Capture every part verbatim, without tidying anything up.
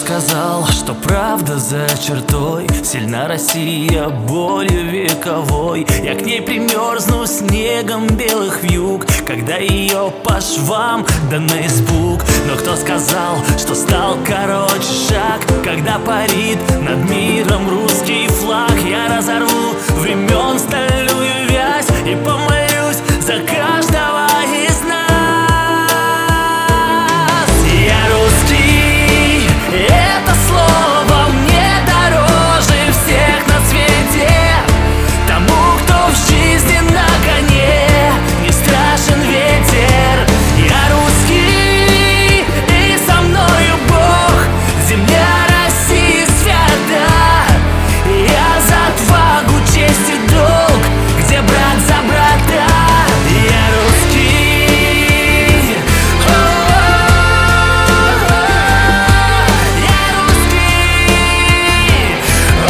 сказал, что правда за чертой? Сильна Россия болью вековой. Я к ней примерзну снегом белых вьюг, когда ее по швам да на испуг. Но кто сказал, что стал короче шаг, когда парит над миром русский флаг? Я разорву времен стальную вязь и помолюсь за каждого из нас. Я русский, это слово мне дороже всех на свете. Тому, кто в жизни на коне, не страшен ветер. Я русский, и со мною Бог, земля России свята. Я за отвагу, честь и долг, где брат за брата. Я русский, я русский.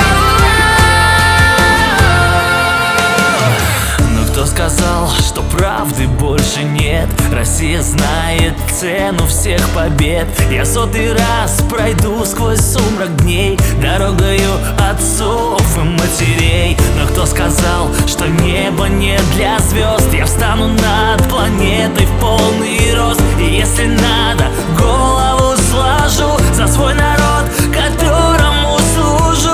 Но кто сказал, что правды больше нет? Россия знает цену всех побед. Я сотый раз пройду сквозь сумрак дней дорогою отцов и матерей. Но кто сказал, что небо не для звезд? Я встану над планетой в полный рост, и если надо, голову сложу за свой народ, которому служу.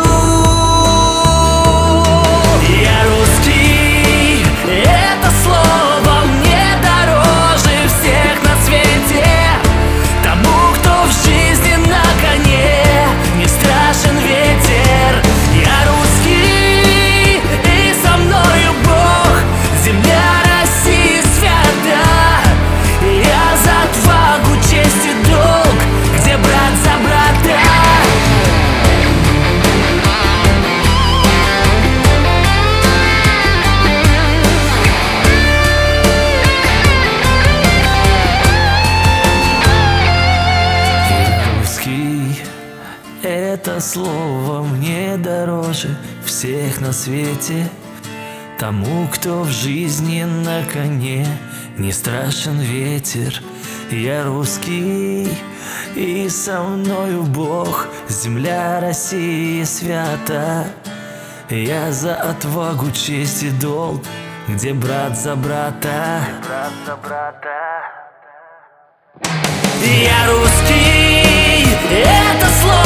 Я русский, это слово мне дороже всех на свете. Тому, кто в жизни на коне, не страшен ветер. Я русский, и со мною Бог, земля России свята. Я за отвагу, честь и долг, где брат за брата. Это слово мне дороже всех на свете. Тому, кто в жизни на коне, не страшен ветер. Я русский, и со мною Бог, земля России свята. Я за отвагу, честь и долг, где брат за брата. Брат за брата. Я русский, это слово